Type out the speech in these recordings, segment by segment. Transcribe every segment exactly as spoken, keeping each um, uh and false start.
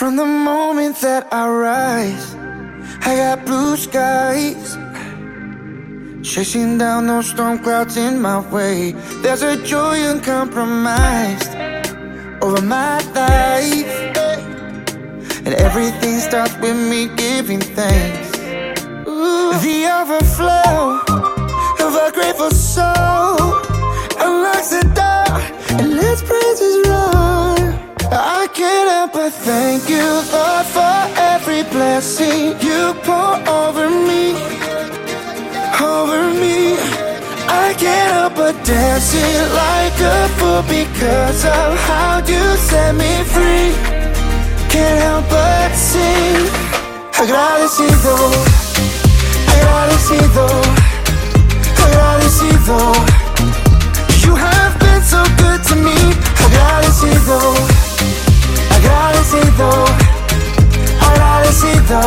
From the moment that I rise, I got blue skies chasing down those storm clouds in my way. There's a joy uncompromised over my life, and everything starts with me giving thanks. Ooh. The overflow of a grateful soul unlocks the door and lets praises roll. I can't help but thank you, Lord, for every blessing you pour over me, over me. I can't help but dancing like a fool because of how you set me free. Can't help but sing. Agradecido, agradecido, agradecido. You have been so good to me. Agradecido, agradecido, agradecido.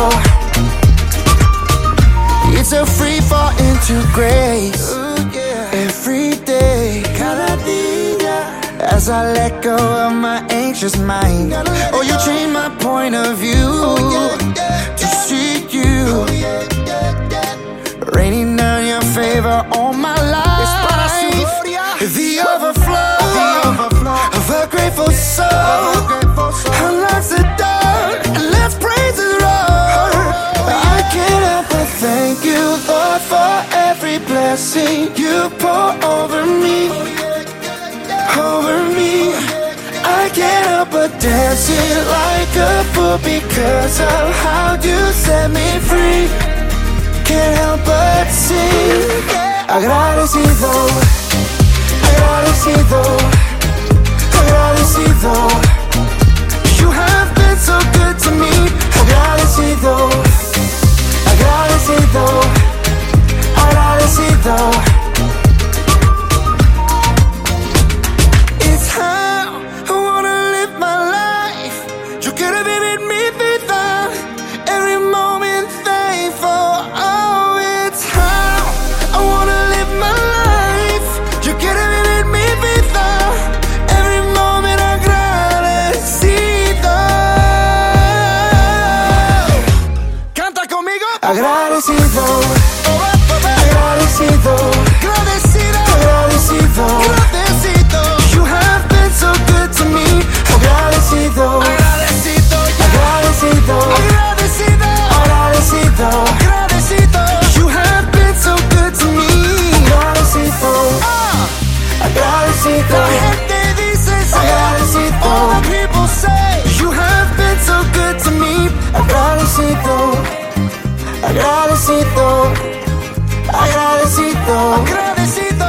It's a free fall into grace. Ooh, yeah. Every day, cada día. As I let go of my anxious mind, oh, you changed my point of view. Oh, yeah, yeah, to see you, oh, yeah, yeah, yeah. Raining down your favor on my life. The overflow, the overflow of a grateful soul unlocks the door and lets praises roll. I can't help but thank you, Lord, for every blessing you pour over me, over me. I can't help but dancing like a fool because of how you set me free. Can't help but sing. Agradecido, agradecido, agradecido. You have been so good to me. Agradecido, agradecido, agradecido. It's how I wanna live my life. You could have been me before. Every moment thankful. Oh, it's how I wanna live my life. You could have been me before. Every moment agradecido. Canta conmigo. Agradecido, agradecido, agradecido, agradecido, agradecido. You have been so good to me. Agradecido, agradecido, agradecido, agradecido, agradecido, agradecido. You have been so good to me. Agradecido, ah, agradecido. La gente dice agradecido. All the people say you have been so good to me. Agradecido, agradecido, agradecido, agradecido.